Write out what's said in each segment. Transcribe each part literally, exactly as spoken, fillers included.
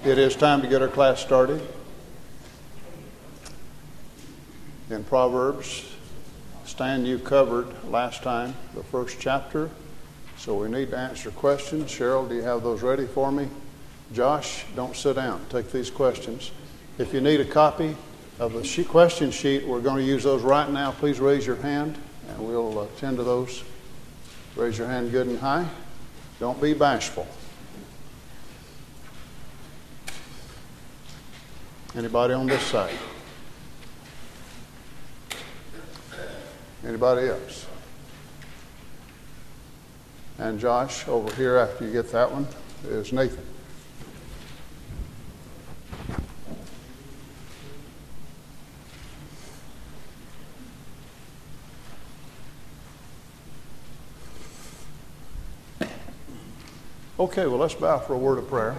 It is time to get our class started. In Proverbs, Stan, you covered last time the first chapter, so we need to answer questions. Cheryl, do you have those ready for me? Josh, don't sit down. Take these questions. If you need a copy of the sheet, question sheet, we're going to use those right now. Please raise your hand, and we'll attend to those. Raise your hand good and high. Don't be bashful. Anybody on this side? Anybody else? And Josh, over here after you get that one, is Nathan. Okay, well, let's bow for a word of prayer.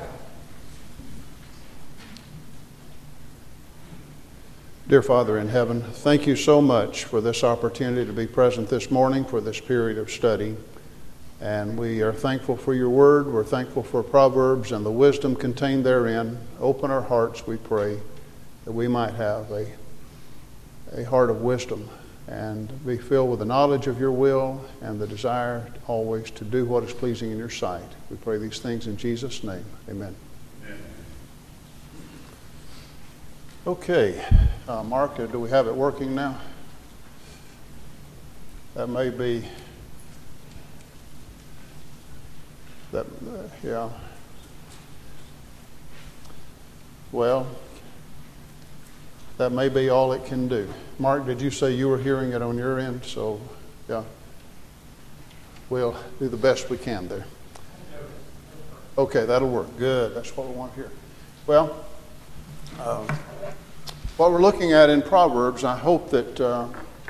Dear Father in heaven, thank you so much for this opportunity to be present this morning for this period of study. And we are thankful for your word. We're thankful for Proverbs and the wisdom contained therein. Open our hearts, we pray, that we might have a, a heart of wisdom and be filled with the knowledge of your will and the desire always to do what is pleasing in your sight. We pray these things in Jesus' name. Amen. Amen. Okay. Uh, Mark, do we have it working now? That may be, that, uh, yeah. Well, that may be all it can do. Mark, did you say you were hearing it on your end? So, yeah. We'll do the best we can there. Okay, that'll work. Good. That's what we want here. Well, uh, what we're looking at in Proverbs, I hope that, uh,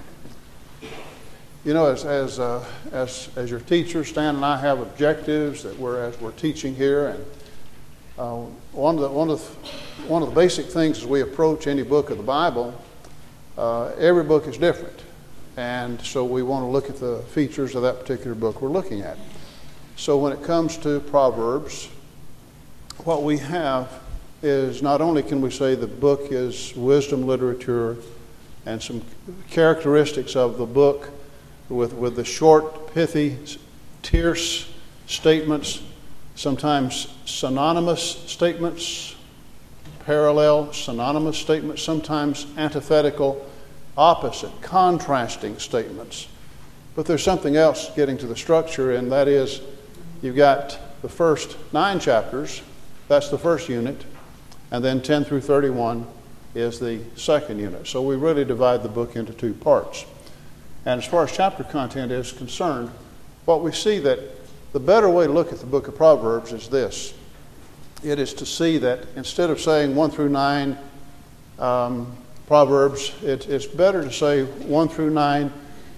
you know, as as, uh, as as your teacher, Stan and I have objectives that we're as we're teaching here, and uh, one of the one of the, one of the basic things as we approach any book of the Bible, uh, every book is different, and so we want to look at the features of that particular book we're looking at. So when it comes to Proverbs, what we have is not only can we say the book is wisdom literature and some characteristics of the book with, with the short, pithy, terse statements, sometimes synonymous statements, parallel, synonymous statements, sometimes antithetical, opposite, contrasting statements. But there's something else getting to the structure, and that is you've got the first nine chapters, that's the first unit, and then ten through thirty-one is the second unit. So we really divide the book into two parts. And as far as chapter content is concerned, what we see that the better way to look at the book of Proverbs is this. It is to see that instead of saying one through nine um, Proverbs, it, it's better to say one through nine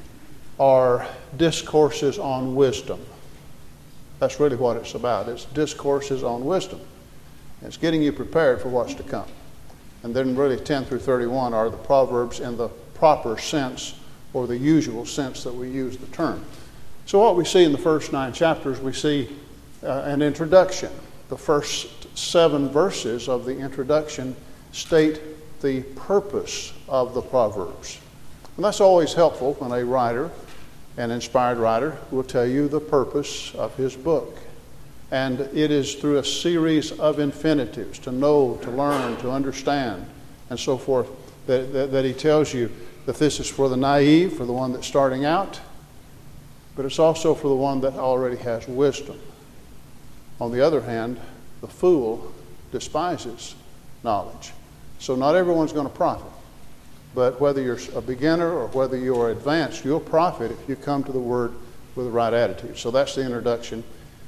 are discourses on wisdom. That's really what it's about. It's discourses on wisdom. It's getting you prepared for what's to come. And then really ten through thirty-one are the Proverbs in the proper sense or the usual sense that we use the term. So what we see in the first nine chapters, we see uh, an introduction. The first seven verses of the introduction state the purpose of the Proverbs. And that's always helpful when a writer, an inspired writer, will tell you the purpose of his book. And it is through a series of infinitives, to know, to learn, to understand, and so forth, that, that, that he tells you that this is for the naive, for the one that's starting out, but it's also for the one that already has wisdom. On the other hand, the fool despises knowledge. So not everyone's going to profit. But whether you're a beginner or whether you're advanced, you'll profit if you come to the Word with the right attitude. So that's the introduction.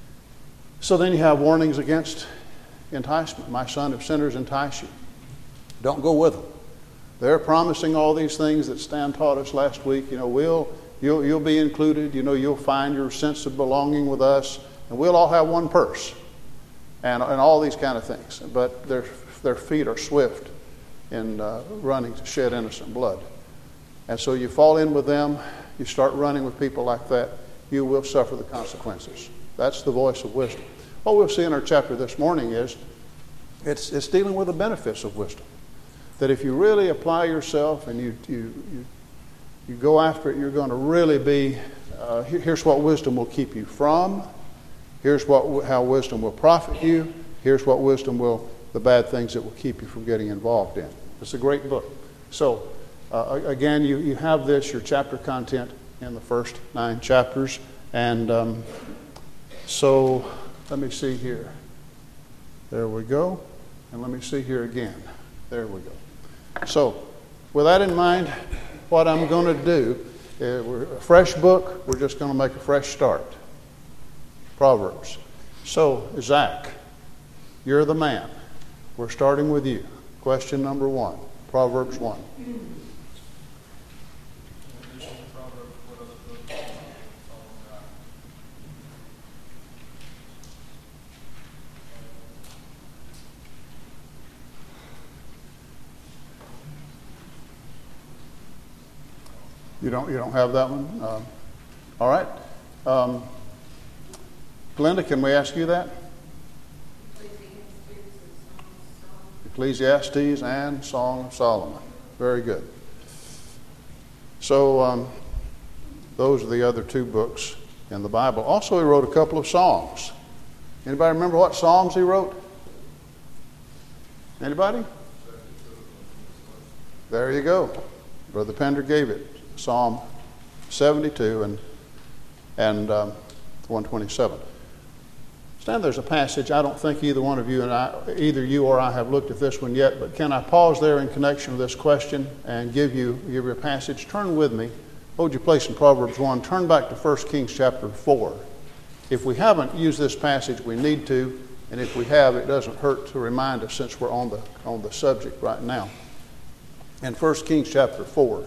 So then you have warnings against enticement. My son, if sinners entice you, don't go with them. They're promising all these things that Stan taught us last week. You know, we'll you'll you'll be included. You know, you'll find your sense of belonging with us, and we'll all have one purse, and and all these kind of things. But their their feet are swift in uh, running to shed innocent blood, and so you fall in with them. You start running with people like that, you will suffer the consequences. That's the voice of wisdom. What we'll see in our chapter this morning is It's, it's dealing with the benefits of wisdom. That if you really apply yourself and you, you, you, you go after it, you're going to really be, uh, here, here's what wisdom will keep you from. Here's what how wisdom will profit you. Here's what wisdom will, the bad things that will keep you from getting involved in. It's a great book. So, uh, again, you, you have this, your chapter content in the first nine chapters. And um, so, let me see here. There we go. And let me see here again. There we go. So, with that in mind, what I'm going to do, uh, we're a fresh book, we're just going to make a fresh start. Proverbs. So, Zach, you're the man. We're starting with you. Question number one, Proverbs one. You don't, you don't have that one? Um, all right. Um, Glenda, can we ask you that? Ecclesiastes and Song of Solomon. Very good. So um, those are the other two books in the Bible. Also, he wrote a couple of songs. Anybody remember what psalms he wrote? Anybody? There you go. Brother Pender gave it. Psalm seventy-two and and um, one twenty-seven. Stand, there's a passage. I don't think either one of you and I, either you or I have looked at this one yet, but can I pause there in connection with this question and give you give you a passage? Turn with me. Hold your place in Proverbs one. Turn back to First Kings chapter four. If we haven't used this passage, we need to, and if we have, it doesn't hurt to remind us since we're on the on the subject right now. In First Kings chapter four.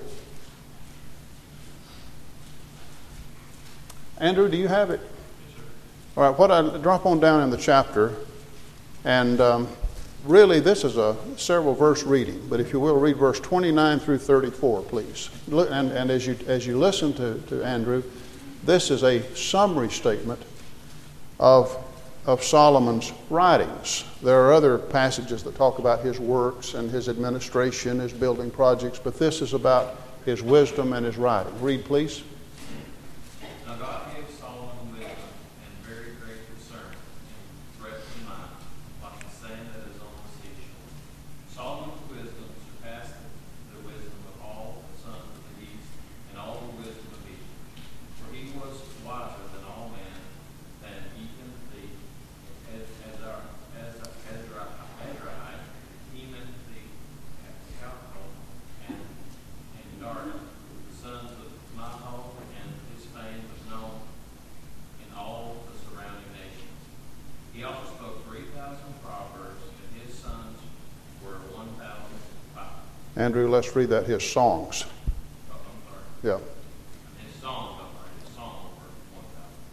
Andrew, do you have it? All right, what I drop on down in the chapter, and um, really this is a several verse reading, but if you will, read verse twenty-nine through thirty-four, please. And, and as you as you listen to, to Andrew, this is a summary statement of, of Solomon's writings. There are other passages that talk about his works and his administration, his building projects, but this is about his wisdom and his writing. Read, please. Now God gave Solomon wisdom and very great discernment and breadth of mind, like the sand that is on the seashore. Solomon's wisdom surpassed the wisdom of all the sons of the east and all the wisdom of Egypt. For he was wiser than all men, than even the Ezra, Ezra, Ezra, Ezraite, even the Calcol, and, and Darda, the sons of Mahol, and his fame was known in all the surrounding nations. He also spoke three thousand proverbs, and his sons were one thousand five. Andrew, let's read that, his songs. Oh, I'm sorry. Yeah. His songs, I'm sorry, his songs were one thousand.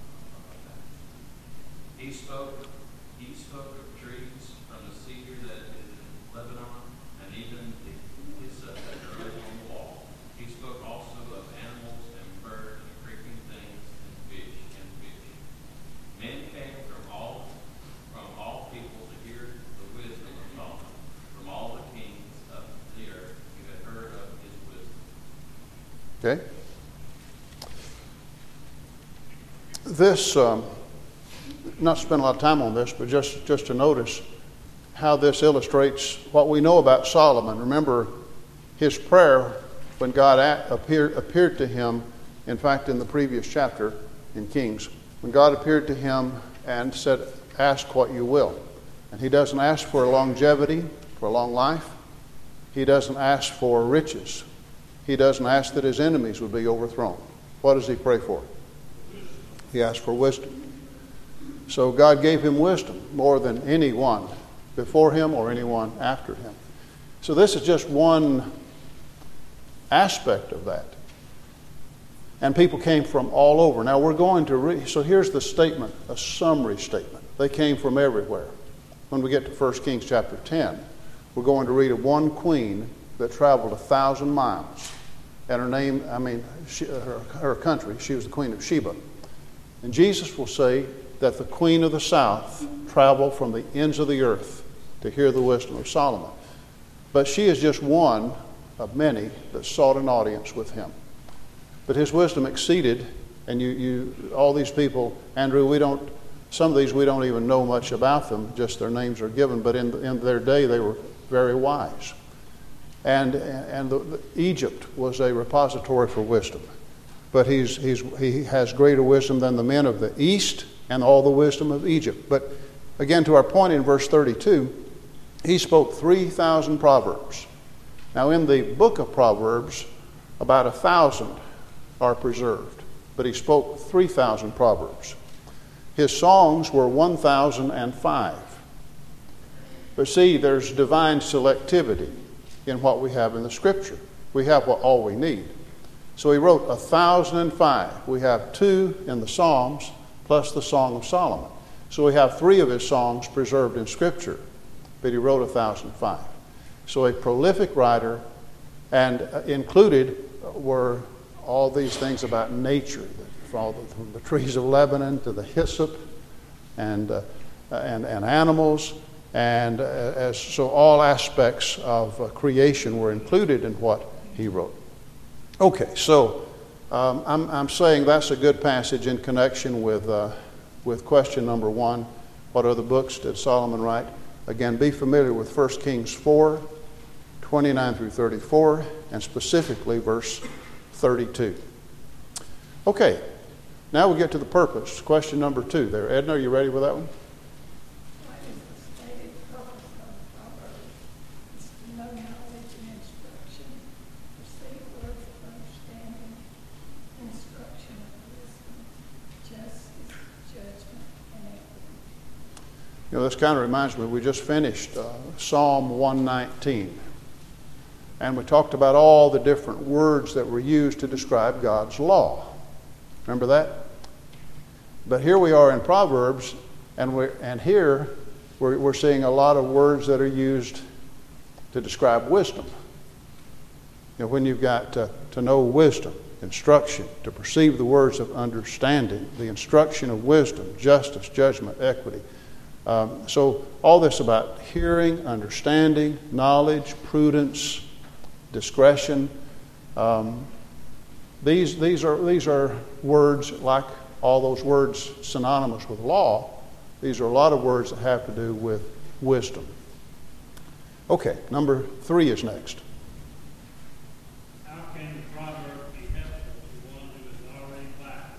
He spoke, he spoke of trees from the cedar that is in Lebanon, and even the hyssop that grows on the wall. He spoke also of animals and birds and creeping things and fish and fish. Men came from all from all people to hear the wisdom of Solomon. From all the kings of the earth who had heard of his wisdom. Okay. This, um, not to spend a lot of time on this, but just, just to notice how this illustrates what we know about Solomon. Remember his prayer when God a- appeared, appeared to him, in fact, in the previous chapter in Kings, when God appeared to him and said, ask what you will. And he doesn't ask for longevity, for a long life. He doesn't ask for riches. He doesn't ask that his enemies would be overthrown. What does he pray for? He asked for wisdom. So God gave him wisdom more than anyone before him or anyone after him. So this is just one aspect of that. And people came from all over. Now we're going to read, so here's the statement, a summary statement. They came from everywhere. When we get to First Kings chapter ten, we're going to read of one queen that traveled a thousand miles. And her name, I mean, she, her, her country, she was the Queen of Sheba. And Jesus will say that the Queen of the South traveled from the ends of the earth to hear the wisdom of Solomon. But she is just one of many that sought an audience with him. But his wisdom exceeded, and you, you all these people, Andrew, we don't, some of these we don't even know much about them, just their names are given, but in, in their day they were very wise. And, and the, the, Egypt was a repository for wisdom. But he's, he's, he has greater wisdom than the men of the East and all the wisdom of Egypt. But again, to our point in verse thirty-two, he spoke three thousand proverbs. Now in the book of Proverbs, about a thousand are preserved. But he spoke three thousand proverbs. His songs were one thousand five. But see, there's divine selectivity in what we have in the Scripture. We have what all we need. So he wrote a thousand and five. We have two in the Psalms plus the Song of Solomon. So we have three of his songs preserved in Scripture, but he wrote a thousand and five. So a prolific writer, and included were all these things about nature, from the, from the trees of Lebanon to the hyssop, and uh, and, and animals, and uh, as so all aspects of uh, creation were included in what he wrote. Okay, so um, I'm, I'm saying that's a good passage in connection with uh, with question number one. What other books did Solomon write? Again, be familiar with First Kings four, twenty-nine through thirty-four, and specifically verse thirty-two. Okay, now we get to the purpose. Question number two there. Edna, are you ready with that one? What is the stated purpose of Proverbs? It's to know knowledge and instruction, receive words of understanding, instruction of wisdom, justice, judgment, and equity. You know, this kind of reminds me, we just finished uh, Psalm one nineteen. And we talked about all the different words that were used to describe God's law. Remember that? But here we are in Proverbs, and we and here we're, we're seeing a lot of words that are used to describe wisdom. You know, when you've got to, to know wisdom, instruction, to perceive the words of understanding, the instruction of wisdom, justice, judgment, equity. Um, so all this about hearing, understanding, knowledge, prudence, discretion. Um, these these are these are words like all those words synonymous with law. These are a lot of words that have to do with wisdom. Okay, number three is next. How can the proverb be helpful to one who is already wise?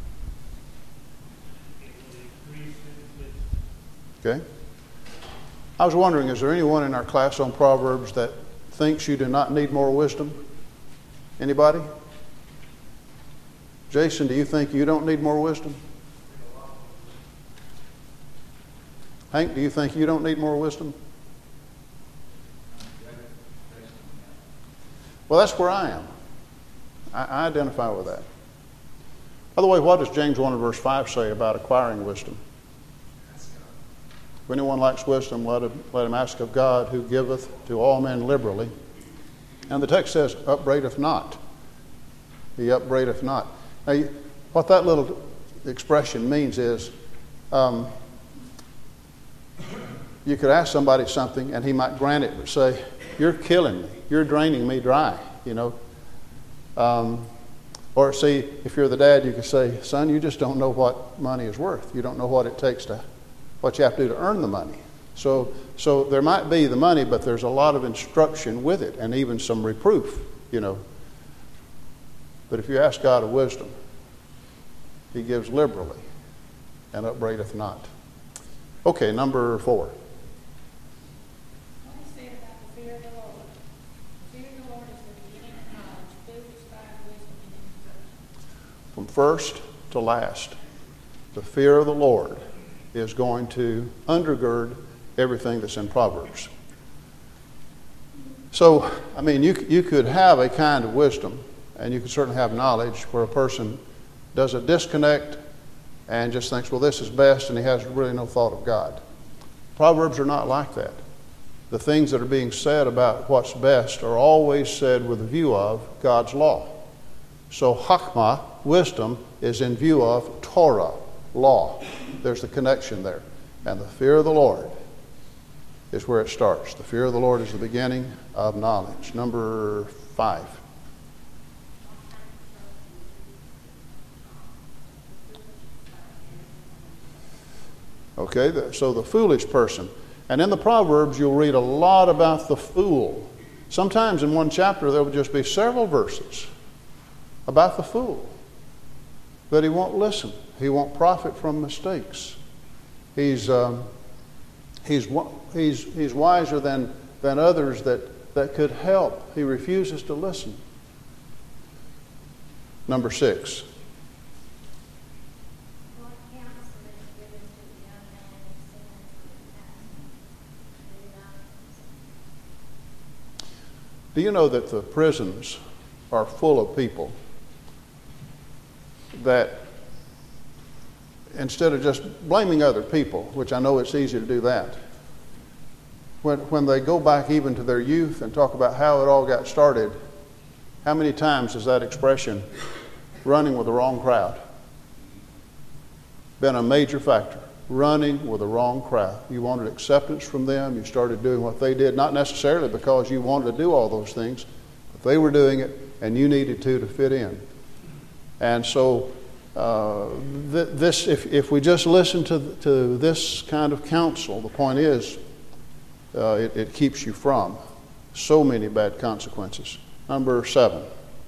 It will increase his wisdom. Okay. I was wondering, is there anyone in our class on Proverbs that thinks you do not need more wisdom? Anybody? Jason, do you think you don't need more wisdom? Hank, do you think you don't need more wisdom? Well, that's where I am. I, I identify with that. By the way, what does James one and verse five say about acquiring wisdom? If anyone lacks wisdom, let him, let him ask of God, who giveth to all men liberally. And the text says, upbraideth not. He upbraideth not. Now, you, what that little expression means is, um, you could ask somebody something and he might grant it, but say, you're killing me. You're draining me dry, you know. Um, or see, if you're the dad, you could say, son, you just don't know what money is worth. You don't know what it takes to what you have to do to earn the money. So so there might be the money, but there's a lot of instruction with it, and even some reproof, you know. But if you ask God of wisdom, he gives liberally and upbraideth not. Okay, number four. What is said about the fear of the Lord? The fear of the Lord is the beginning of knowledge. Fools find wisdom and instruction. From first to last, the fear of the Lord is going to undergird everything that's in Proverbs. So, I mean, you you could have a kind of wisdom, and you could certainly have knowledge where a person does a disconnect and just thinks, well, this is best, and he has really no thought of God. Proverbs are not like that. The things that are being said about what's best are always said with a view of God's law. So, Chachma, wisdom, is in view of Torah, law. There's the connection there. And the fear of the Lord is where it starts. The fear of the Lord is the beginning of knowledge. Number five. Okay, the, so the foolish person. And in the Proverbs, you'll read a lot about the fool. Sometimes in one chapter, there will just be several verses about the fool. That he won't listen. He won't profit from mistakes. He's, um, he's, he's, he's wiser than, than others that, that could help. He refuses to listen. Number six. Do you know that the prisons are full of people that instead of just blaming other people, which I know it's easy to do that, when, when they go back even to their youth and talk about how it all got started, how many times has that expression, running with the wrong crowd, been a major factor? Running with the wrong crowd. You wanted acceptance from them. You started doing what they did, not necessarily because you wanted to do all those things, but they were doing it and you needed to to fit in. And so uh, th- this, if, if we just listen to, to this kind of counsel, the point is uh, it, it keeps you from so many bad consequences. Number seven.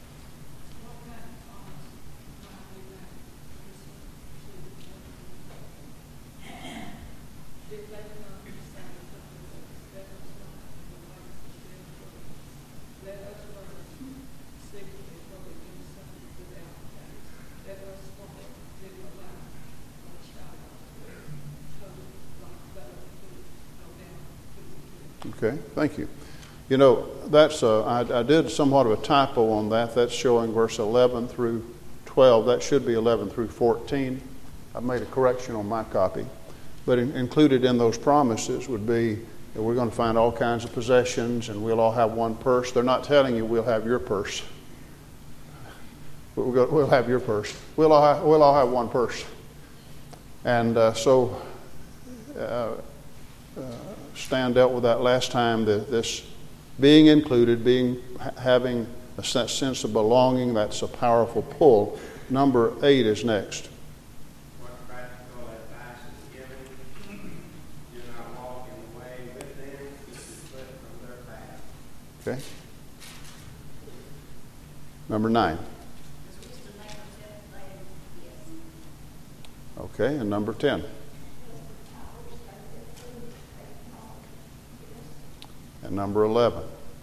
Okay, thank you. You know, that's a, I, I did somewhat of a typo on that. That's showing verse eleven through twelve. That should be eleven through fourteen. I made a correction on my copy. But in, included in those promises would be that we're going to find all kinds of possessions and we'll all have one purse. They're not telling you we'll have your purse. We'll, go, we'll have your purse. We'll all have, we'll all have one purse. And uh, so... Uh, uh, Stan dealt with that last time, the, this being included, being having a sense of belonging, that's a powerful pull. Number eight is next. What practical advice is given? Do not walk in the way with them, keep your foot from their path. Okay. Number nine. Okay, and number ten. And number eleven.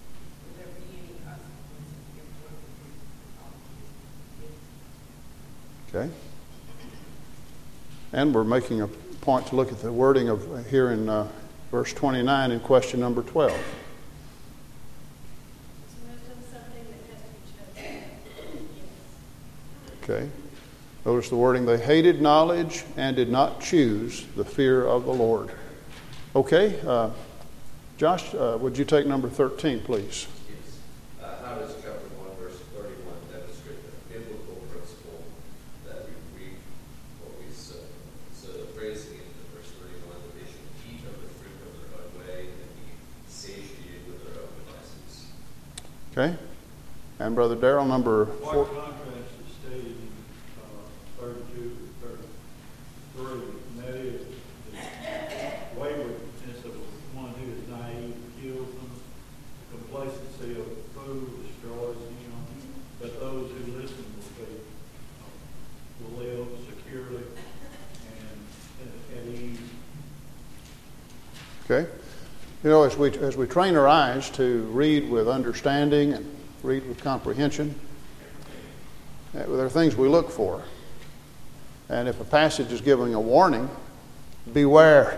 Okay. And we're making a point to look at the wording of here in uh, verse twenty-nine in question number twelve. Okay. Notice the wording, they hated knowledge and did not choose the fear of the Lord. Okay. Uh, Josh, uh, would you take number thirteen, please? Yes. Uh, Titus chapter one, verse thirty-one demonstrates a biblical principle that we read what we said. So the phrasing in verse thirty-one, that they should eat of the fruit of their own way and be satiated with their own devices. Okay. And Brother Darrell, number four. What contrast is stated in uh, thirty-two to thirty-three, and that is the waywardness of one who is naive kills them, the complacency of food destroys him, but those who listen will, be, uh, will live securely and at, at ease. Okay. You know, as we as we train our eyes to read with understanding and read with comprehension, uh, there are things we look for. And if a passage is giving a warning, beware.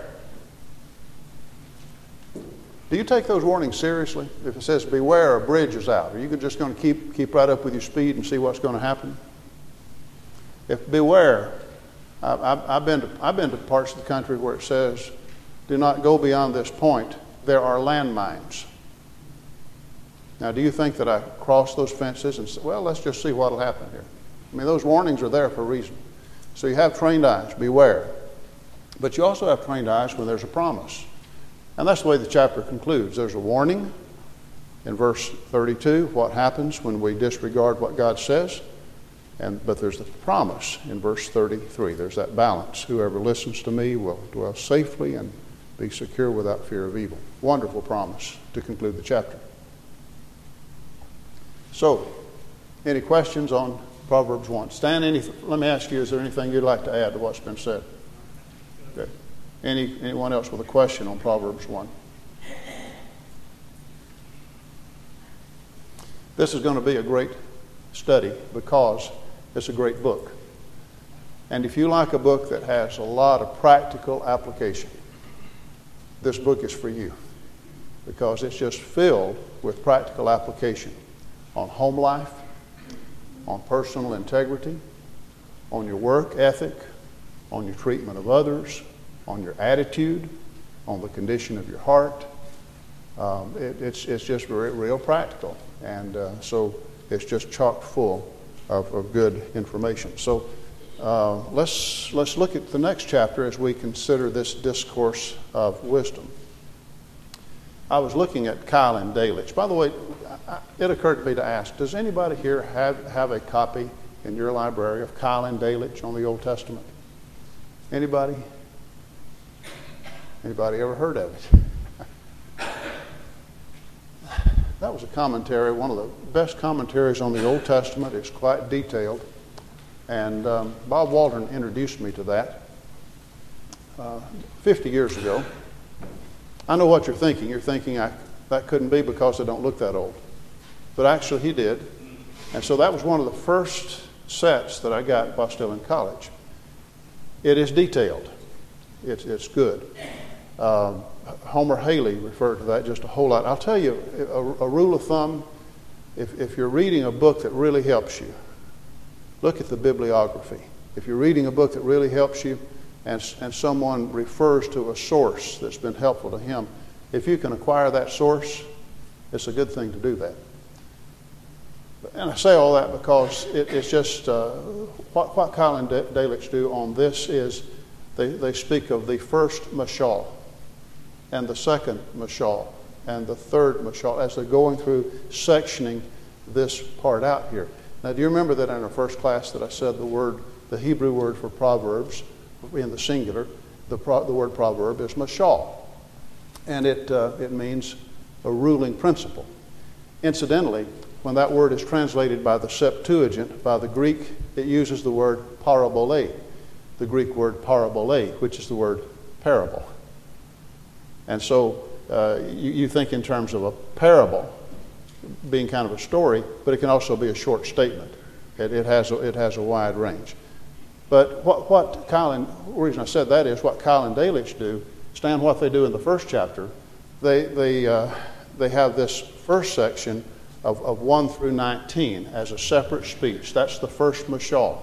Do you take those warnings seriously? If it says beware, a bridge is out, are you just going to keep keep right up with your speed and see what's going to happen? If beware, I, I, I've been to, I've been to parts of the country where it says, do not go beyond this point. There are landmines. Now, do you think that I cross those fences and say, well, let's just see what will happen here? I mean, those warnings are there for a reason. So you have trained eyes, beware. But you also have trained eyes when there's a promise. And that's the way the chapter concludes. There's a warning in verse thirty-two, what happens when we disregard what God says. And, but there's the promise in verse thirty-three. There's that balance. Whoever listens to me will dwell safely and be secure without fear of evil. Wonderful promise to conclude the chapter. So, any questions on Proverbs one? Stan, any, let me ask you, is there anything you'd like to add to what's been said? Okay. Any, anyone else with a question on Proverbs one? This is going to be a great study because it's a great book. And if you like a book that has a lot of practical application, this book is for you because it's just filled with practical application on home life, on personal integrity, on your work ethic, on your treatment of others, on your attitude, on the condition of your heart. Um, it, it's, it's just real, real practical. And uh, so it's just chock full of, of good information. So uh, let's, let's look at the next chapter as we consider this discourse of wisdom. I was looking at Keil Delitzsch. By the way, I, it occurred to me to ask, does anybody here have, have a copy in your library of Keil Delitzsch on the Old Testament? Anybody? Anybody ever heard of it? That was a commentary, one of the best commentaries on the Old Testament. It's quite detailed. And um, Bob Waldron introduced me to that uh, fifty years ago. I know what you're thinking. You're thinking I, that couldn't be because I don't look that old. But actually he did. And so that was one of the first sets that I got while still in college. It is detailed. It's, it's good. Um, Homer Haley referred to that just a whole lot. I'll tell you, a, a rule of thumb, if, if you're reading a book that really helps you, look at the bibliography. If you're reading a book that really helps you and, and someone refers to a source that's been helpful to him, if you can acquire that source, it's a good thing to do that. And I say all that because it, it's just uh, what, what Keil and Delitzsch do on this is they, they speak of the first mashal and the second mashal and the third mashal as they're going through sectioning this part out here. Now, do you remember that in our first class that I said the word, the Hebrew word for proverbs in the singular, the, pro, the word proverb is mashal, and it uh, it means a ruling principle. Incidentally, when that word is translated by the Septuagint, by the Greek, it uses the word parabole, the Greek word parabole, which is the word parable. And so uh, you, you think in terms of a parable being kind of a story, but it can also be a short statement. It, it has a, it has a wide range. But what what Keil and, the reason I said that is what Keil and Delitzsch do, Stan, what they do in the first chapter, they they uh, they have this first section of, of one through nineteen as a separate speech. That's the first mashal.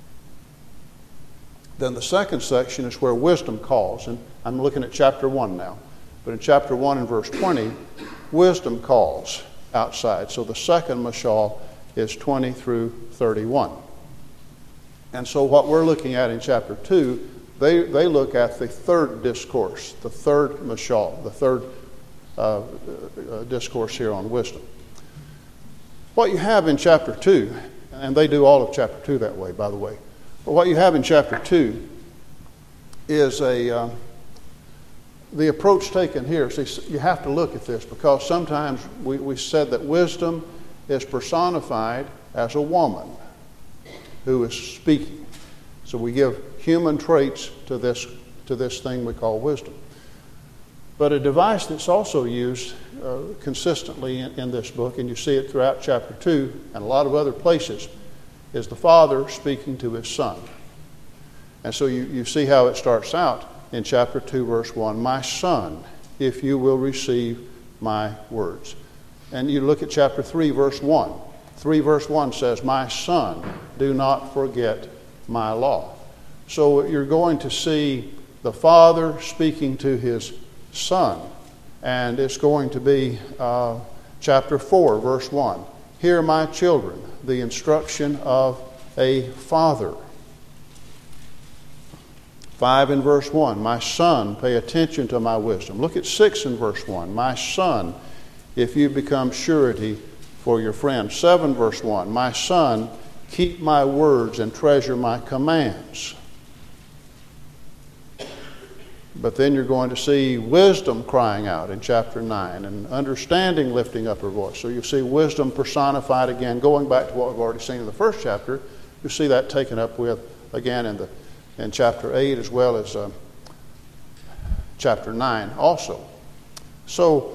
Then the second section is where wisdom calls, and I'm looking at chapter one now. But in chapter one and verse twenty, wisdom calls outside. So the second mashal is twenty through thirty-one. And so what we're looking at in chapter two, they, they look at the third discourse, the third mashal, the third uh, uh, discourse here on wisdom. What you have in chapter two, and they do all of chapter two that way, by the way, but what you have in chapter two is a uh, the approach taken here. See, you have to look at this because sometimes we, we said that wisdom is personified as a woman who is speaking. So we give human traits to this to this thing we call wisdom. But a device that's also used uh, consistently in, in this book, and you see it throughout chapter two and a lot of other places, is the father speaking to his son. And so you, you see how it starts out in chapter two, verse one, my son, if you will receive my words. And you look at chapter three, verse one. three verse one says, my son, do not forget my law. So you're going to see the father speaking to his son. And it's going to be uh, chapter four, verse one. Hear, my children, the instruction of a father. Five in verse one, my son, pay attention to my wisdom. Look at six in verse one, my son, if you become surety for your friend. Seven verse one, my son, keep my words and treasure my commands. But then you're going to see wisdom crying out in chapter nine and understanding lifting up her voice. So you see wisdom personified again, going back to what we've already seen in the first chapter. You see that taken up with again in the in chapter eight as well as uh, chapter nine also. So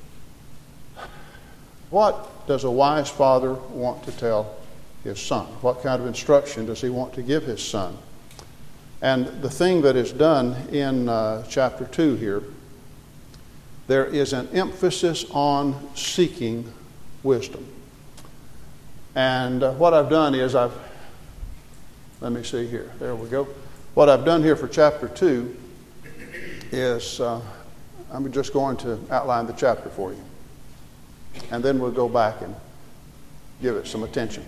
what does a wise father want to tell his son? What kind of instruction does he want to give his son? And the thing that is done in uh, chapter two here, there is an emphasis on seeking wisdom. And uh, what I've done is I've, let me see here, there we go. What I've done here for chapter two is uh, I'm just going to outline the chapter for you. And then we'll go back and give it some attention.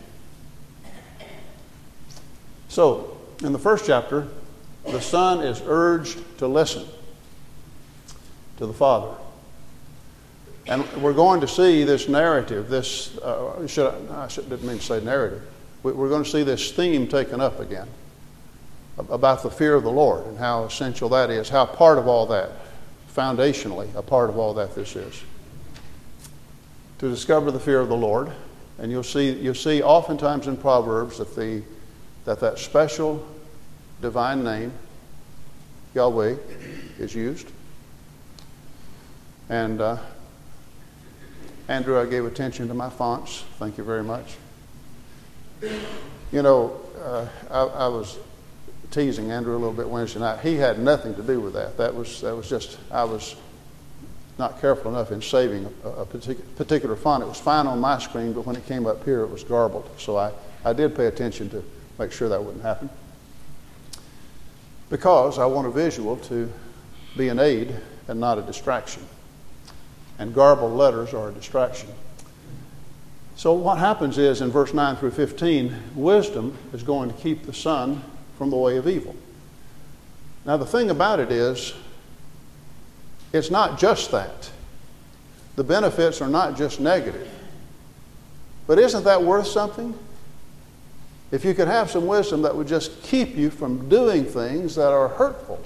So, in the first chapter, the son is urged to listen to the father. And we're going to see this narrative, this, uh, should I, I should, didn't mean to say narrative. We're going to see this theme taken up again about the fear of the Lord and how essential that is, how part of all that, foundationally, a part of all that this is. To discover the fear of the Lord, and you'll see you'll see oftentimes in Proverbs that the that that special divine name, Yahweh, is used. And uh, Andrew, I gave attention to my fonts. Thank you very much. You know, uh, I, I was teasing Andrew a little bit Wednesday night. He had nothing to do with that. That was that was just I was not careful enough in saving a, a particular, particular font. It was fine on my screen, but when it came up here, it was garbled. So I, I did pay attention to make sure that wouldn't happen. Because I want a visual to be an aid and not a distraction. And garbled letters are a distraction. So what happens is in verse nine through fifteen, wisdom is going to keep the son from the way of evil. Now the thing about it is, it's not just that. The benefits are not just negative. But isn't that worth something? If you could have some wisdom that would just keep you from doing things that are hurtful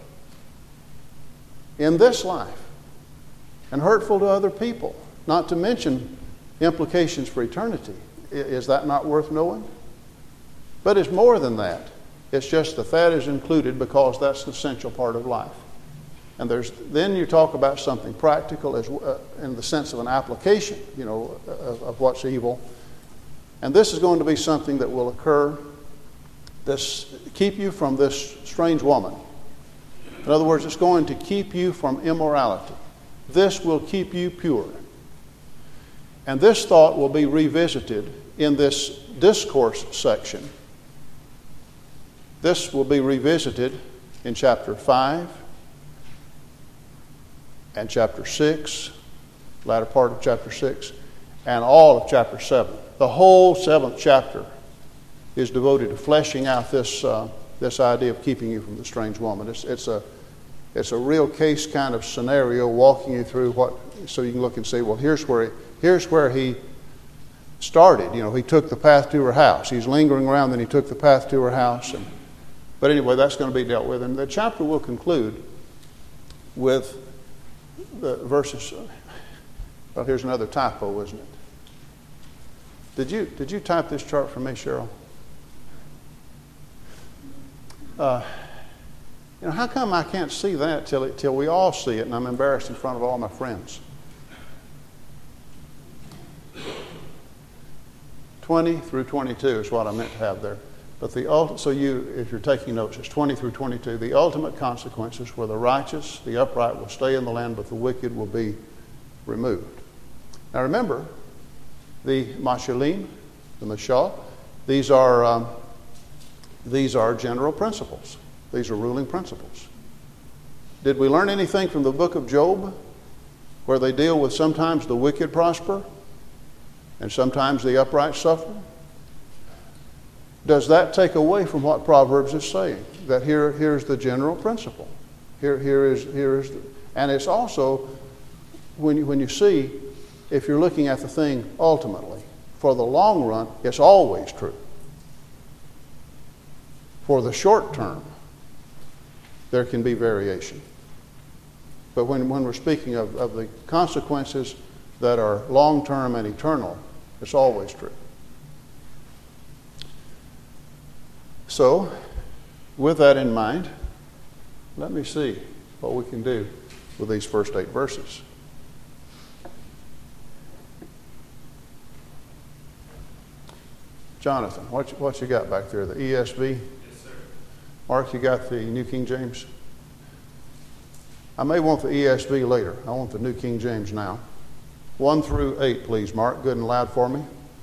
in this life and hurtful to other people, not to mention implications for eternity. Is that not worth knowing? But it's more than that. It's just that that is included because that's the essential part of life. And there's then you talk about something practical as uh, in the sense of an application, you know, of, of what's evil. And this is going to be something that will occur. This keep you from this strange woman. In other words, it's going to keep you from immorality. This will keep you pure. And this thought will be revisited in this discourse section. This will be revisited in chapter five and chapter six, latter part of chapter six, and all of chapter seven. The whole seventh chapter is devoted to fleshing out this uh, this idea of keeping you from the strange woman. It's, it's a it's a real case kind of scenario, walking you through what, so you can look and say, well, here's where he, here's where he started. You know, he took the path to her house. He's lingering around, then he took the path to her house. And, but anyway, that's going to be dealt with, and the chapter will conclude with the verses. Well, here's another typo, isn't it? Did you did you type this chart for me, Cheryl? Uh, you know, how come I can't see that till it, till we all see it, and I'm embarrassed in front of all my friends? twenty through twenty-two is what I meant to have there. But the ult- so you, if you're taking notes, it's twenty through twenty-two. The ultimate consequences where the righteous, the upright, will stay in the land, but the wicked will be removed. Now remember, the Mashalim, the Mashal, these are um, these are general principles. These are ruling principles. Did we learn anything from the book of Job, where they deal with sometimes the wicked prosper and sometimes the upright suffer? does that take away from what Proverbs is saying? That here, here's the general principle. Here, here is, here is, the, and it's also when you, when you see, if you're looking at the thing ultimately, for the long run, it's always true. For the short term, there can be variation. But when, when we're speaking of, of the consequences that are long-term and eternal, it's always true. So, with that in mind, let me see what we can do with these first eight verses. Jonathan, what, what you got back there? The E S V? Yes, sir. Mark, you got the New King James? I may want the E S V later. I want the New King James now. One through eight, please, Mark. Good and loud for me.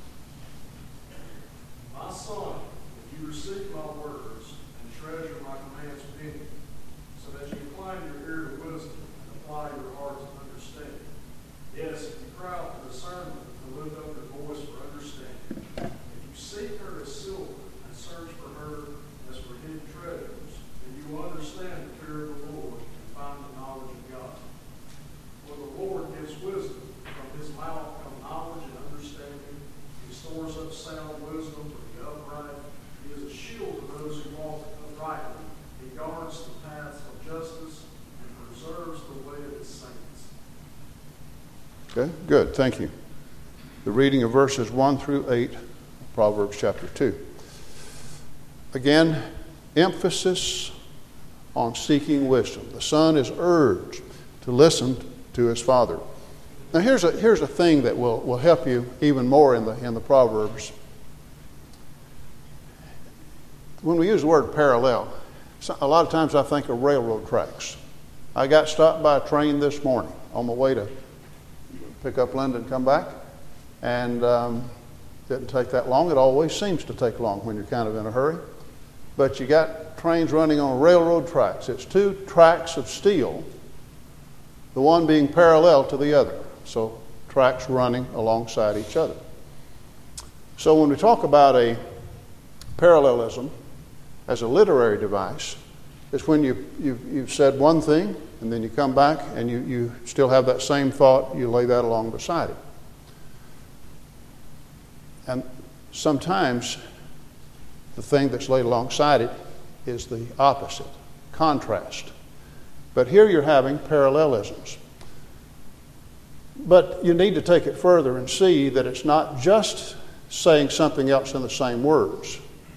My son, if you receive my words and treasure my commands within you, so that you incline your ear to wisdom and apply your heart to understanding. Yes, if you cry out for discernment and lift up your voice for understanding. If you seek her as silver and search for her as for hidden treasures, then you will understand the fear of the Lord and find the knowledge of God. For the Lord gives wisdom. From his mouth come knowledge and understanding. He stores up sound wisdom for the upright. He is a shield to those who walk uprightly. He guards the paths of justice and preserves the way of his saints. Okay, good. Thank you. The reading of verses one through eight, Proverbs chapter two. Again, emphasis on seeking wisdom. The son is urged to listen to his father. Now here's a here's a thing that will, will help you even more in the in the Proverbs. When we use the word parallel, a lot of times I think of railroad tracks. I got stopped by a train this morning on my way to pick up Linda and come back, and um, didn't take that long. It always seems to take long when you're kind of in a hurry. But you got trains running on railroad tracks. It's two tracks of steel, the one being parallel to the other. So tracks running alongside each other. So when we talk about a parallelism as a literary device, it's when you, you've, you've said one thing and then you come back and you, you still have that same thought, you lay that along beside it. And sometimes the thing that's laid alongside it is the opposite, contrast. But here you're having parallelisms. But you need to take it further and see that it's not just saying something else in the same words.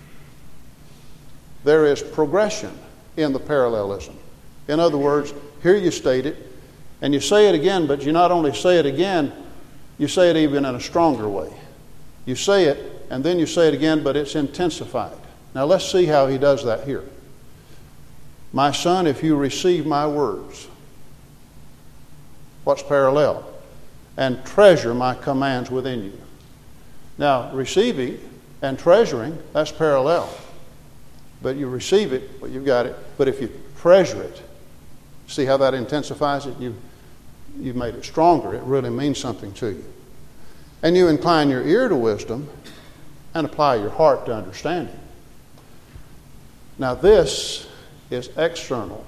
There is progression in the parallelism. In other words, here you state it, and you say it again, but you not only say it again, you say it even in a stronger way. You say it, and then you say it again, but it's intensified. Now let's see how he does that here. My son, if you receive my words, what's parallel? And treasure my commands within you. Now, receiving and treasuring, that's parallel. But you receive it, well, you've got it. But if you treasure it, see how that intensifies it? You, you've made it stronger. It really means something to you. And you incline your ear to wisdom and apply your heart to understanding. Now, this is external.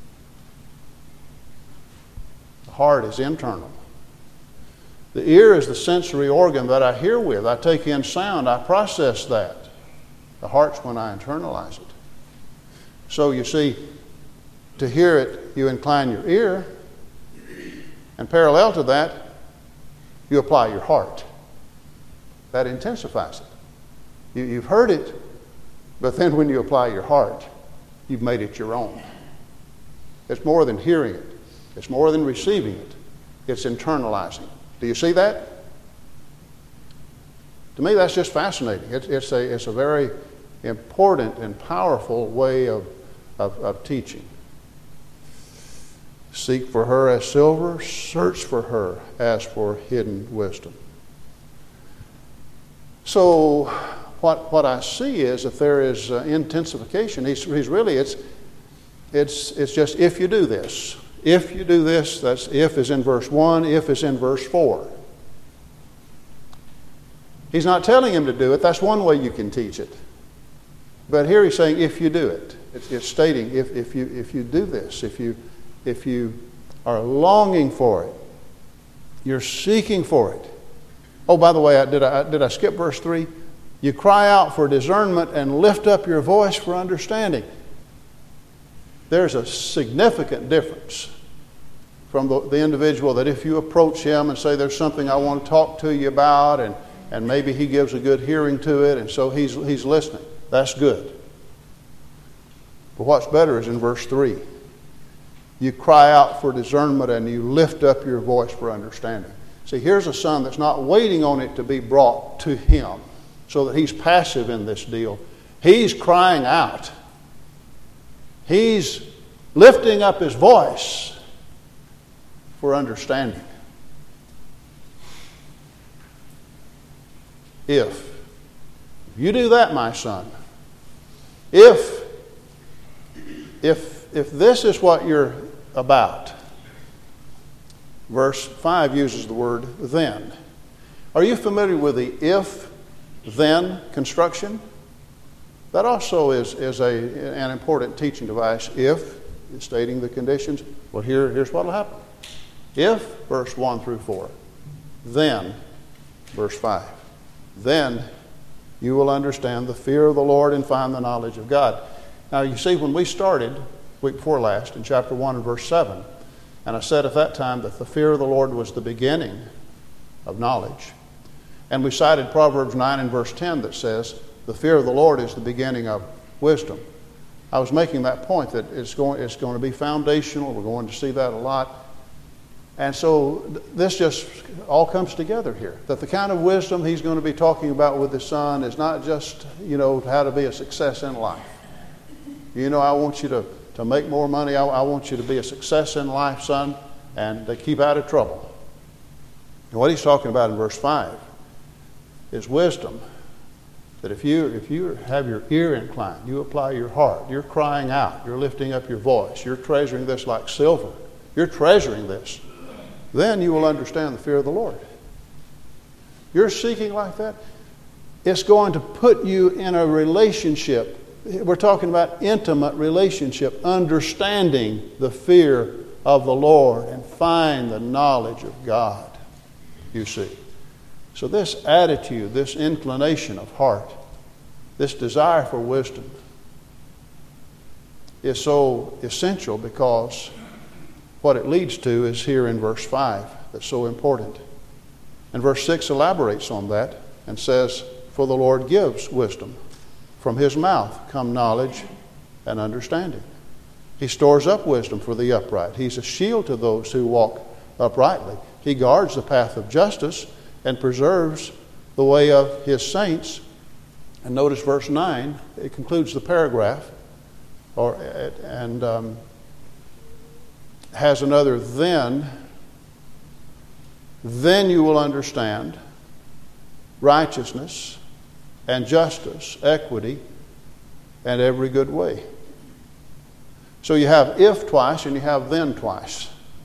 The heart is internal. The ear is the sensory organ that I hear with. I take in sound. I process that. The heart's when I internalize it. So you see, to hear it, you incline your ear. And parallel to that, you apply your heart. That intensifies it. You, you've heard it, but then when you apply your heart, you've made it your own. It's more than hearing it. It's more than receiving it. It's internalizing. Do you see that? To me, that's just fascinating. It's, it's, a, it's a very important and powerful way of, of, of teaching. Seek for her as silver, search for her as for hidden wisdom. So what, what I see is that there is uh, intensification. He's, he's really, it's, it's, it's just if you do this. If you do this, that's if is in verse one, if is in verse four. He's not telling him to do it. That's one way you can teach it. But here he's saying, if you do it. It's, it's stating, if, if, you, if you do this, if you, if you are longing for it, you're seeking for it. Oh, by the way, I, did, I, did I skip verse three? You cry out for discernment and lift up your voice for understanding. There's a significant difference from the, the individual that if you approach him and say, there's something I want to talk to you about, and, and maybe he gives a good hearing to it, and so he's, he's listening. That's good. But what's better is in verse three. You cry out for discernment and you lift up your voice for understanding. See, here's a son that's not waiting on it to be brought to him so that he's passive in this deal. He's crying out. He's lifting up his voice for understanding. If, if you do that, my son, if, if, if this is what you're about, verse five uses the word then. Are you familiar with the if-then construction? That also is, is a, an important teaching device. If, is stating the conditions. Well, here, here's what will happen. If, verse one through four. Then, verse five. Then you will understand the fear of the Lord and find the knowledge of God. Now, you see, when we started, week before last, in chapter one and verse seven, and I said at that time that the fear of the Lord was the beginning of knowledge. And we cited Proverbs nine and verse ten that says, the fear of the Lord is the beginning of wisdom. I was making that point that it's going, it's going to be foundational. We're going to see that a lot. And so this just all comes together here. That the kind of wisdom he's going to be talking about with his son is not just, you know, how to be a success in life. You know, I want you to, to make more money. I, I want you to be a success in life, son, and to keep out of trouble. And what he's talking about in verse five is wisdom. That if you if you have your ear inclined, you apply your heart, you're crying out, you're lifting up your voice, you're treasuring this like silver, you're treasuring this, then you will understand the fear of the Lord. You're seeking like that, it's going to put you in a relationship. We're talking about intimate relationship, understanding the fear of the Lord and find the knowledge of God, you see. So this attitude, this inclination of heart, this desire for wisdom is so essential because what it leads to is here in verse five that's so important. And verse six elaborates on that and says, for the Lord gives wisdom. From his mouth come knowledge and understanding. He stores up wisdom for the upright. He's a shield to those who walk uprightly. He guards the path of justice and preserves the way of his saints. And notice verse nine, it concludes the paragraph, or and um, has another then. Then you will understand righteousness and justice, equity, and every good way. So you have if twice and you have then twice.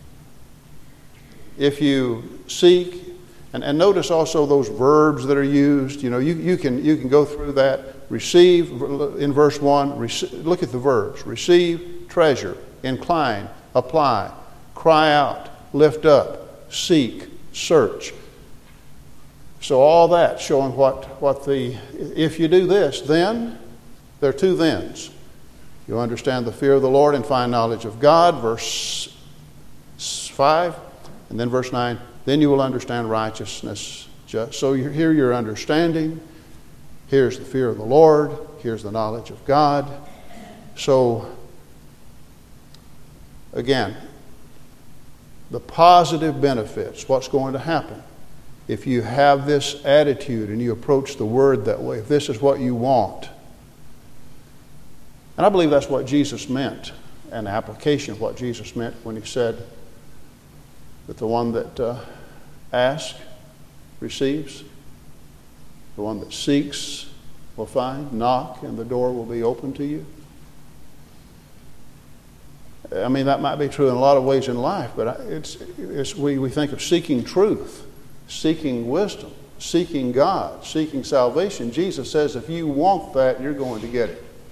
If you seek, and, and notice also those verbs that are used. You know, you, you can you can go through that. Receive in verse one. Rec- look at the verbs: receive, treasure, incline, apply, cry out, lift up, seek, search. So all that showing what, what the, if you do this, then, there are two thens. You understand the fear of the Lord and find knowledge of God, verse five, and then verse nine, then you will understand righteousness. So here you're understanding, here's the fear of the Lord, here's the knowledge of God. So, again, the positive benefits, what's going to happen if you have this attitude and you approach the Word that way, if this is what you want. And I believe that's what Jesus meant, an application of what Jesus meant when he said that the one that uh, asks receives, the one that seeks will find, knock, and the door will be open to you. I mean, that might be true in a lot of ways in life, but it's, it's we, we think of seeking truth, seeking wisdom, seeking God, seeking salvation. Jesus says if you want that, you're going to get it.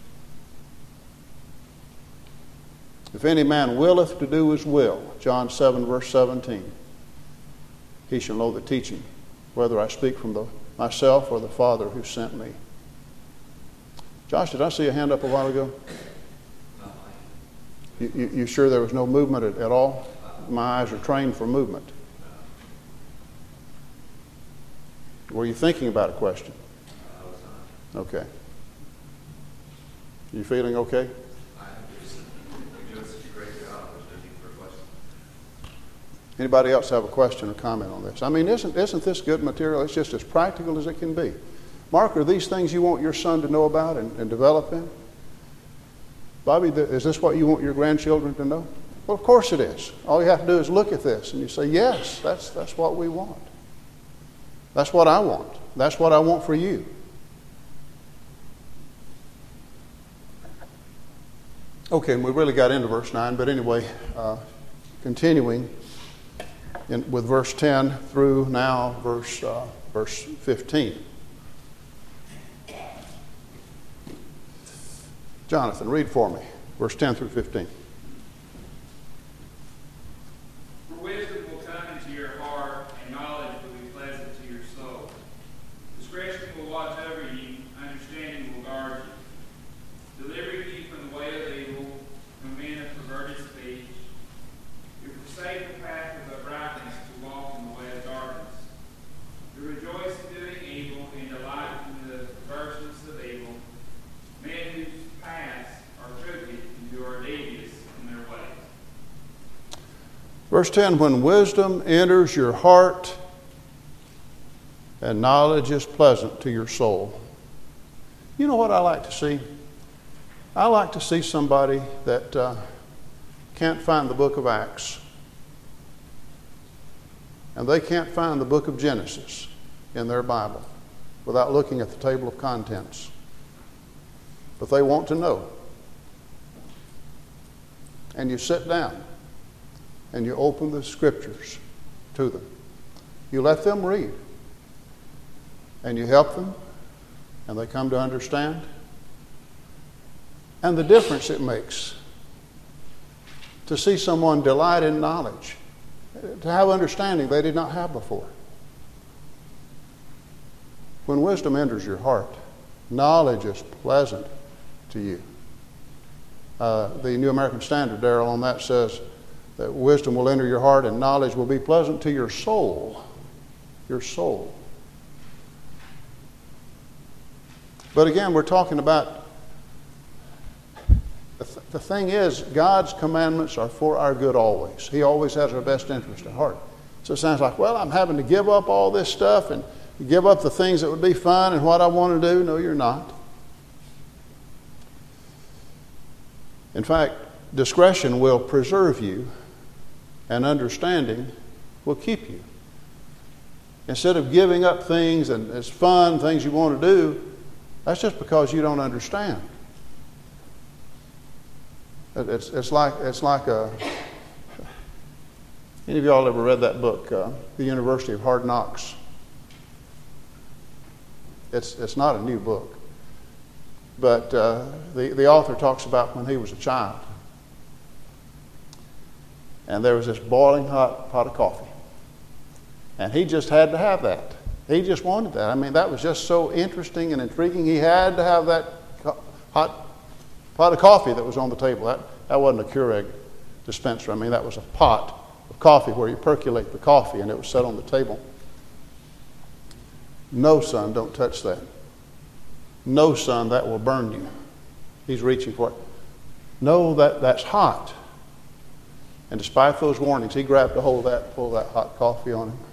If any man willeth to do his will, John seven, verse seventeen, he shall know the teaching, whether I speak from the, myself or the Father who sent me. Josh, did I see a hand up a while ago? You, you, you sure there was no movement at, at all? My eyes are trained for movement. Were you thinking about a question? Okay. You feeling okay? Anybody else have a question or comment on this? I mean, isn't, isn't this good material? It's just as practical as it can be. Mark, are these things you want your son to know about and, and develop in? Bobby, is this what you want your grandchildren to know? Well, of course it is. All you have to do is look at this and you say, yes, that's, that's what we want. That's what I want. That's what I want for you. Okay, and we really got into verse nine, but anyway, uh, continuing in, with verse ten through now verse, uh, verse fifteen. Jonathan, read for me, verse ten through fifteen. For wisdom will come into your heart, and knowledge will be pleasant to your soul. Discretion will watch over you, understanding will guard you. Delivering you from the way of evil, from men of perverted speech. You forsake the path of uprightness to walk in the way of darkness. You rejoice in doing evil, and delight in the perverseness of evil. Men whose paths are crooked, and who are devious in their ways. Verse ten, when wisdom enters your heart and knowledge is pleasant to your soul. You know what I like to see? I like to see somebody that uh, can't find the book of Acts, and they can't find the book of Genesis in their Bible without looking at the table of contents. But they want to know. And you sit down and you open the scriptures to them. You let them read. And you help them, and they come to understand. And the difference it makes to see someone delight in knowledge, to have understanding they did not have before. When wisdom enters your heart, knowledge is pleasant to you. Uh, the New American Standard, Darrell, on that says that wisdom will enter your heart and knowledge will be pleasant to your soul. Your soul. But again, we're talking about, the, th- the thing is, God's commandments are for our good always. He always has our best interest at heart. So it sounds like, well, I'm having to give up all this stuff and give up the things that would be fun and what I want to do. No, you're not. In fact, discretion will preserve you, and understanding will keep you. Instead of giving up things and it's fun, things you want to do, that's just because you don't understand. It's, it's like it's like a. Any of y'all ever read that book, uh, The University of Hard Knocks? It's it's not a new book, but uh, the the author talks about when he was a child, and there was this boiling hot pot of coffee, and he just had to have that. He just wanted that. I mean, that was just so interesting and intriguing. He had to have that co- hot pot of coffee that was on the table. That, that wasn't a Keurig dispenser. I mean, that was a pot of coffee where you percolate the coffee, and it was set on the table. No, son, don't touch that. No, son, that will burn you. He's reaching for it. No, that, that's hot. And despite those warnings, he grabbed a hold of that, pulled that hot coffee on him.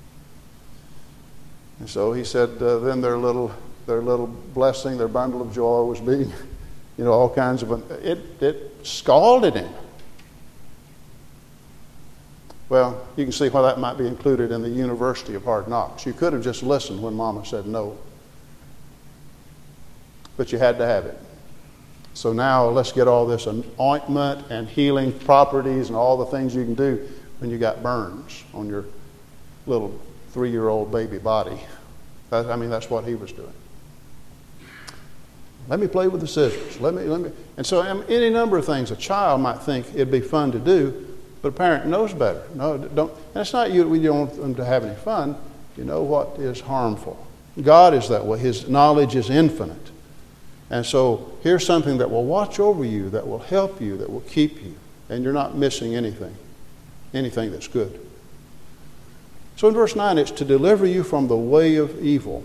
And so he said, uh, then their little, their little blessing, their bundle of joy was being, you know, all kinds of, it, it scalded him. Well, you can see why that might be included in the University of Hard Knocks. You could have just listened when Mama said no. But you had to have it. So now let's get all this ointment and healing properties and all the things you can do when you got burns on your little three-year-old baby body. That, I mean, that's what he was doing. Let me play with the scissors. Let me, let me. And so um, any number of things a child might think it'd be fun to do, but a parent knows better. No, don't. And it's not you. We don't want them to have any fun. You know what is harmful. God is that way. His knowledge is infinite. And so here's something that will watch over you, that will help you, that will keep you. And you're not missing anything, anything that's good. So in verse nine, it's to deliver you from the way of evil.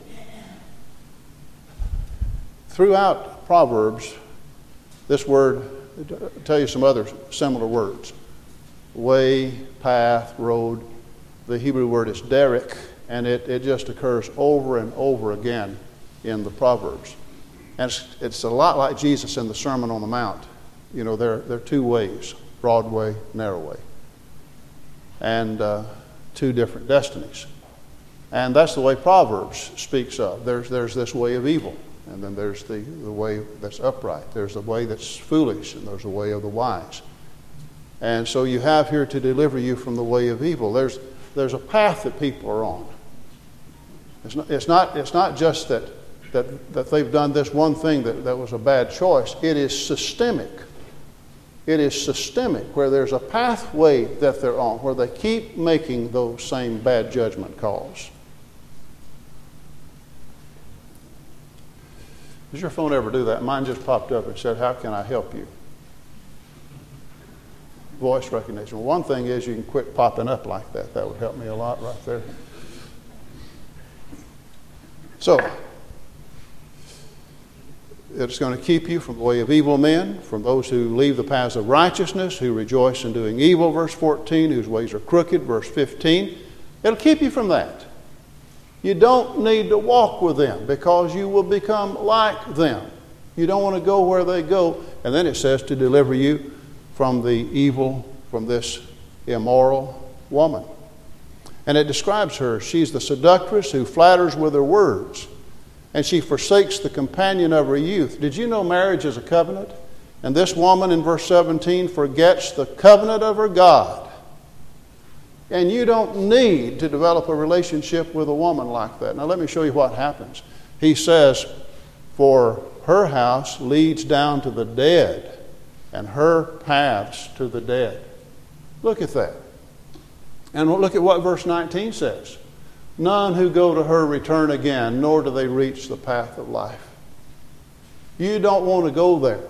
Throughout Proverbs, this word, I'll tell you some other similar words. Way, path, road. The Hebrew word is derek, and it, it just occurs over and over again in the Proverbs. And it's, it's a lot like Jesus in the Sermon on the Mount. You know, there, there are two ways, broad way, narrow way. And uh, two different destinies. And that's the way Proverbs speaks of. There's, there's this way of evil. And then there's the, the way that's upright. There's the way that's foolish, and there's the way of the wise. And so you have here to deliver you from the way of evil. There's, there's a path that people are on. It's not, it's not, it's not just that, that, that they've done this one thing that, that was a bad choice. It is systemic. It is systemic, where there's a pathway that they're on, where they keep making those same bad judgment calls. Does your phone ever do that? Mine just popped up and said, "How can I help you?" Voice recognition. Well, one thing is you can quit popping up like that. That would help me a lot right there. So, it's going to keep you from the way of evil men, from those who leave the paths of righteousness, who rejoice in doing evil, verse fourteen, whose ways are crooked, verse fifteen. It'll keep you from that. You don't need to walk with them because you will become like them. You don't want to go where they go. And then it says to deliver you from the evil, from this immoral woman. And it describes her. She's the seductress who flatters with her words. And she forsakes the companion of her youth. Did you know marriage is a covenant? And this woman in verse seventeen forgets the covenant of her God. And you don't need to develop a relationship with a woman like that. Now let me show you what happens. He says, for her house leads down to the dead, and her paths to the dead. Look at that. And look at what verse nineteen says. None who go to her return again, nor do they reach the path of life. You don't want to go there.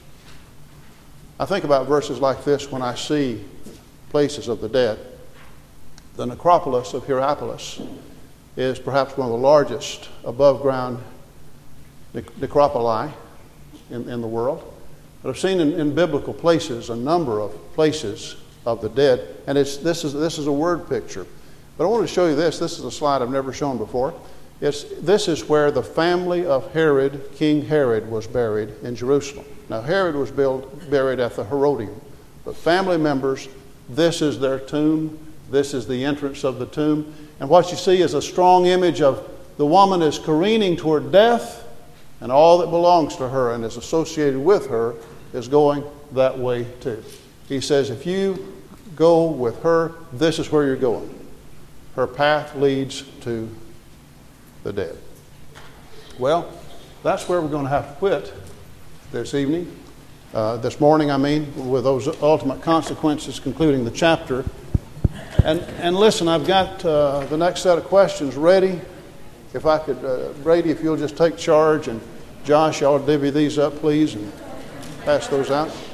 I think about verses like this when I see places of the dead. The necropolis of Hierapolis is perhaps one of the largest above-ground necropoli in, in the world. But I've seen in, in biblical places a number of places of the dead, and it's, this is this is a word picture. But I want to show you this. This is a slide I've never shown before. It's, this is where the family of Herod, King Herod, was buried in Jerusalem. Now, Herod was built, buried at the Herodium. But family members, this is their tomb. This is the entrance of the tomb. And what you see is a strong image of the woman is careening toward death, and all that belongs to her and is associated with her is going that way too. He says, if you go with her, this is where you're going. Her path leads to the dead. Well, that's where we're going to have to quit this evening. Uh, this morning, I mean, with those ultimate consequences concluding the chapter. And and listen, I've got uh, the next set of questions ready. If I could, uh, Brady, if you'll just take charge, and Josh, y'all divvy these up, please, and pass those out.